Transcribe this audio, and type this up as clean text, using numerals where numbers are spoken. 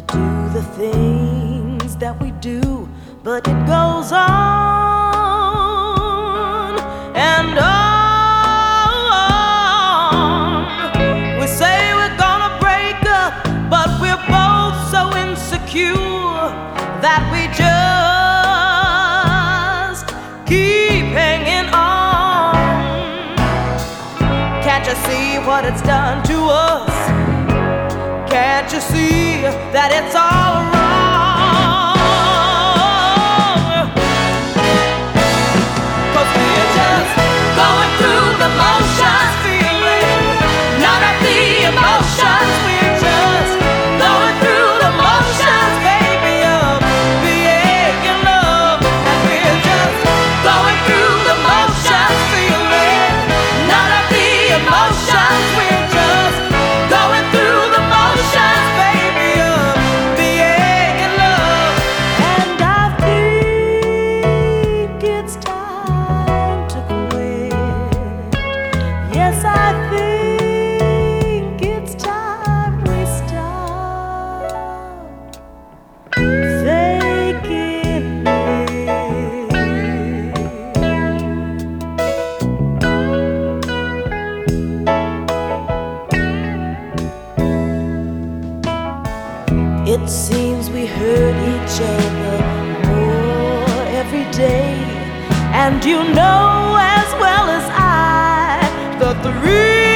do the things that we do, but it goes on and on. We say we're gonna break up, but we're both so insecure that we just keep hanging on. Can't you see what it's done to us? Can't you see that it's all wrong? 'Cause we're just going through the motions, feeling none of the emotions. We're just going through the motions, baby, of being in love. And we're just going through the motions, feeling none of the emotions. We're just going through the motions, baby, of being in love. And I think it's time to quit. Yes, I think it's time we stop faking it. It seems we hurt each other more every day, and you know as well as I the three